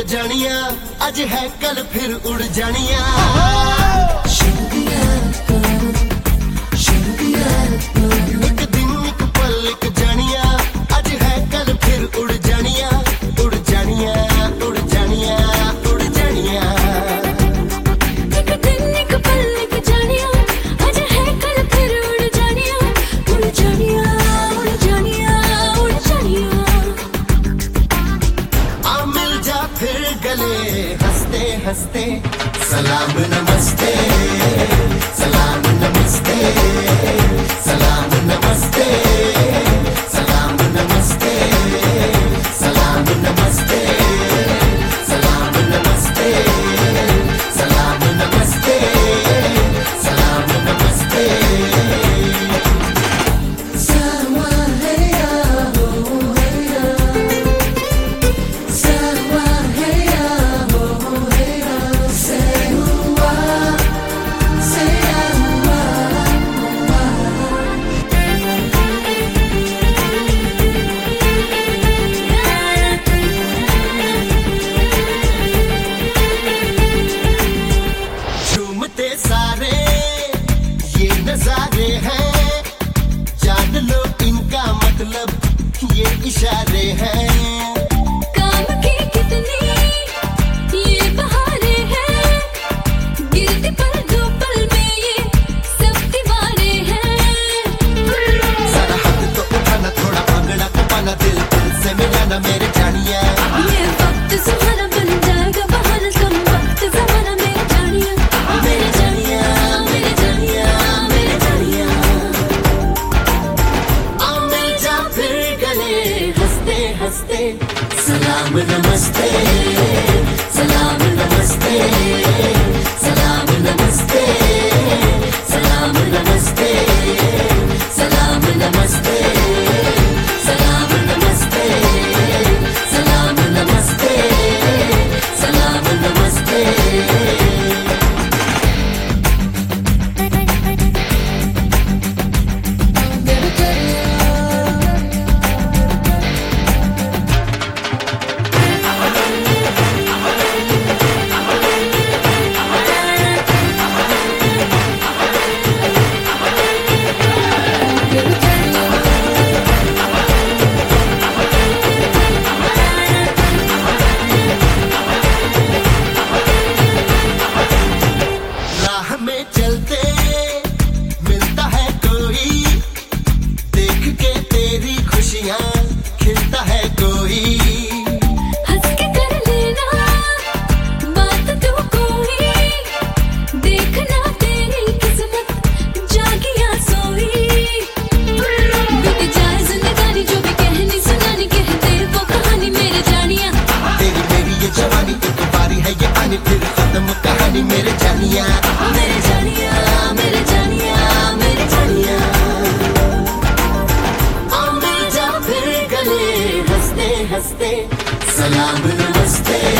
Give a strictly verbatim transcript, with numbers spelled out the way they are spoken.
जानिया, अज है कल फिर उड़ जानिया। एक दिन एक पल एक जानिया, अज है कल फिर उड़ जानिया, उड़ जानिया, उड़ जानिया, उड़ जानिया। एक दिन एक पल एक जानिया, अज है कल फिर उड़ जानिया, उड़ जानिया, उड़ जानिया, उड़ जानिया। आ मिल जा फिर गले हंसते हंसते, सलाम नमस्ते, सलाम नमस्ते, सलाम नमस्ते, सलाम नमस्ते, सलाम नमस्ते, सलाम नमस्ते, सलाम नमस्ते, सलाम नमस्ते। सावा है या हो है या, सावा है या हो है या, से हुआ से हुआ झूमते सारे ये नजारे हैं, जान लो इनका मतलब ये इशारे हैं। काम की कितनी ये बहारे हैं, गिरते पल दो पल में ये सब दीवाने हैं। सारा हाथ तो उठाना, थोड़ा भागना तो पाना, दिल दिल से मिलाना मेरे जानिया। ये वक्त सुहाना बन जाएगा बहाना, कम वक्त जमाना मेरे जानिया, मेरे जानिया, मेरे जानिया, मेरे जानिया। आ मिल जा फिर गले हंसते हंसते, सलाम नमस्ते, सलाम नमस्ते, सलाम नमस्ते, सलाम नमस्ते, सलाम नमस्ते, सलाम नमस्ते, सलाम नमस्ते, सलाम नमस्ते। राह में चलते मिलता है कोई, देख के तेरी खुशियाँ खिलता है कोई। हंस के कर लेना बात तू कोई, देखना तेरी किस्मत जागिया सोई। बीत जाए जिंदगानी जो भी कहनी सुनानी, कहते वो कहानी मेरे जानिया। तेरी मेरी ये जवानी एक बारी है ये आनी, फिर खत्म कहानी मेरे जानिया, मेरे जानिया, मेरे जानिया, मेरे जानिया। आ मिल जा फिर गले हंसते हंसते, सलाम नमस्ते,